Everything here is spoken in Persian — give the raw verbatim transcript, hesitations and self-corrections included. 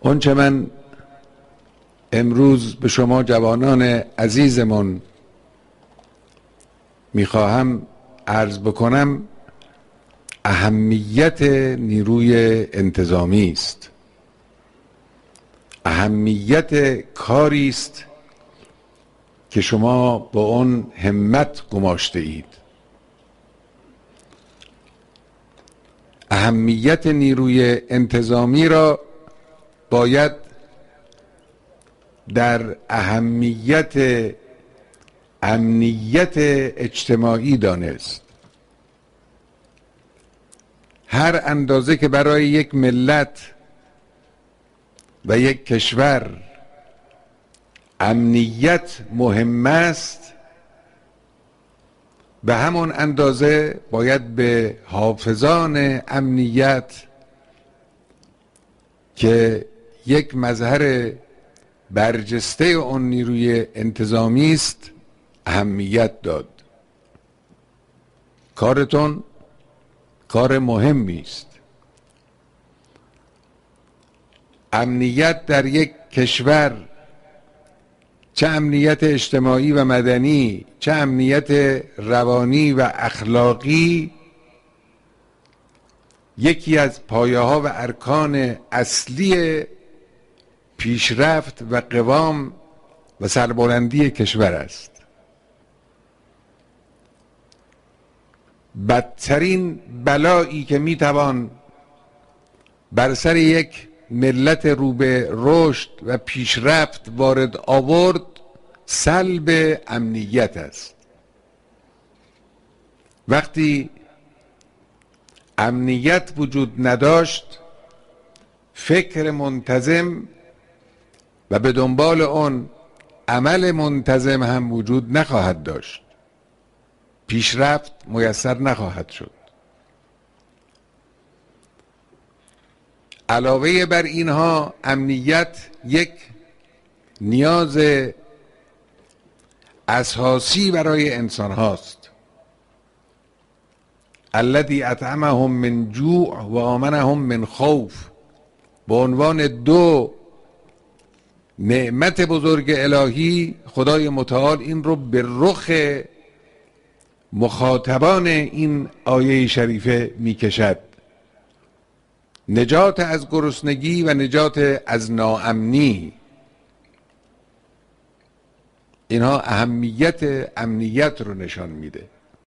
اونچه من امروز به شما جوانان عزیزمون میخواهم عرض بکنم اهمیت نیروی انتظامی است، اهمیت کاری است که شما با اون همت گماشته اید. اهمیت نیروی انتظامی را باید در اهمیت امنیت اجتماعی دانست. هر اندازه که برای یک ملت و یک کشور امنیت مهم است، به همون اندازه باید به حافظان امنیت که یک مظهر برجسته اون نیروی انتظامی است اهمیت داد. کارتون کار مهمی است. امنیت در یک کشور، چه امنیت اجتماعی و مدنی، چه امنیت روانی و اخلاقی، یکی از پایه‌ها و ارکان اصلی پیشرفت و قوام و سربلندی کشور است. بدترین بلایی که میتوان بر سر یک ملت رو به رشد و پیشرفت وارد آورد سلب امنیت است. وقتی امنیت وجود نداشت، فکر منتظم و به دنبال اون عمل منتظم هم وجود نخواهد داشت. پیشرفت میسر نخواهد شد. علاوه بر اینها امنیت یک نیاز اساسی برای انسان هاست. الذی اطعمهم من جوع و آمنهم من خوف، به عنوان دو نعمت بزرگ الهی خدای متعال این رو به رخ مخاطبان این آیه شریفه میکشد. نجات از گرسنگی و نجات از ناامنی، اینها اهمیت امنیت رو نشان میده.